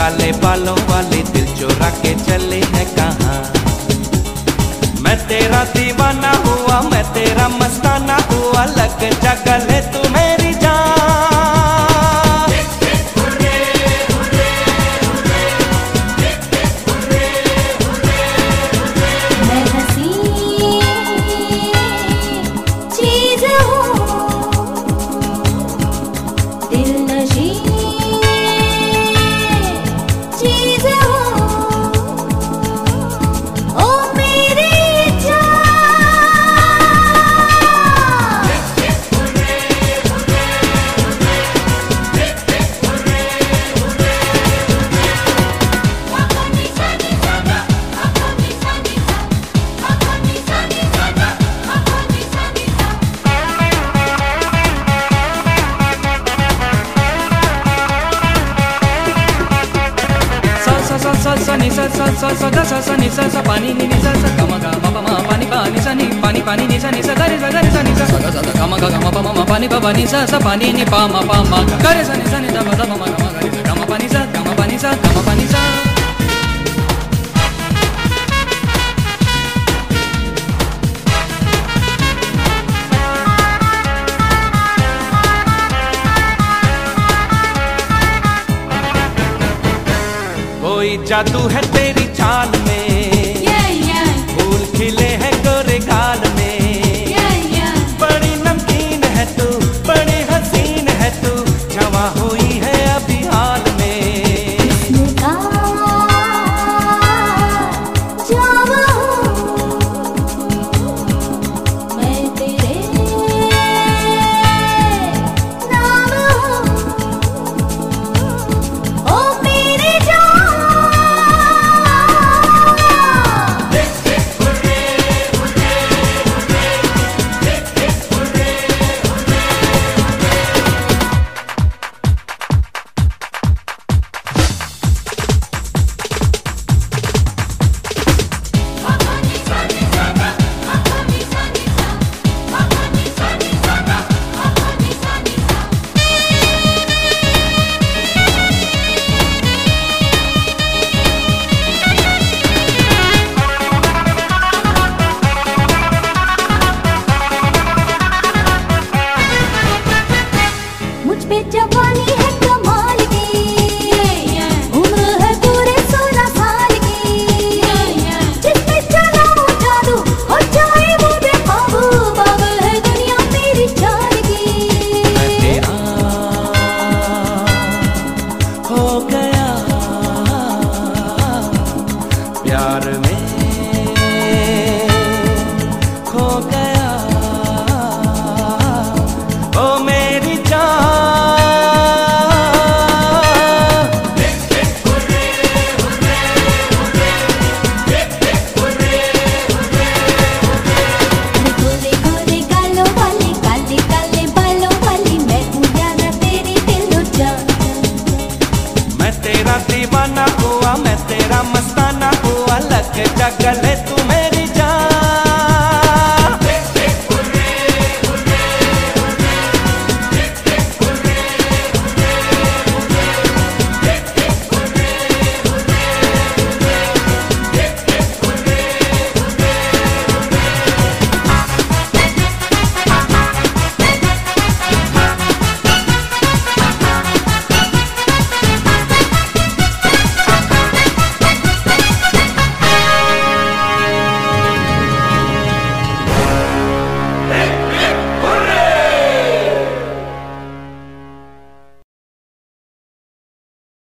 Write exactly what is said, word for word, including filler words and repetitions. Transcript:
काले बालों वाले दिल चोरा के चले हैं कहाँ। मैं तेरा दीवाना हुआ, मैं तेरा मस्ताना हुआ, लग जा गले तू मेरी जान। मैं हंसी चीज हूँ, दिल नशी चीज हूँ, ओ मेरी सा नि सा सा सा सा गा सा सा नि सा सा पानी नि नि सा सा गा मा गा मा पा मा पानी पा नि सा नि पानी पानी नि सा नि सा गा रे सा गा रे सा नि सा सा गा सा गा मा गा गा मा पा मा पानी पा पा नि सा सा पानी नि पा मा पा मा गा रे सा नि सा नि दा दा मा मा गा मा गा रे सा गा मा पा नि सा गा मा पा नि सा गा मा पा नि सा। कोई जादू है तेरी चाल में,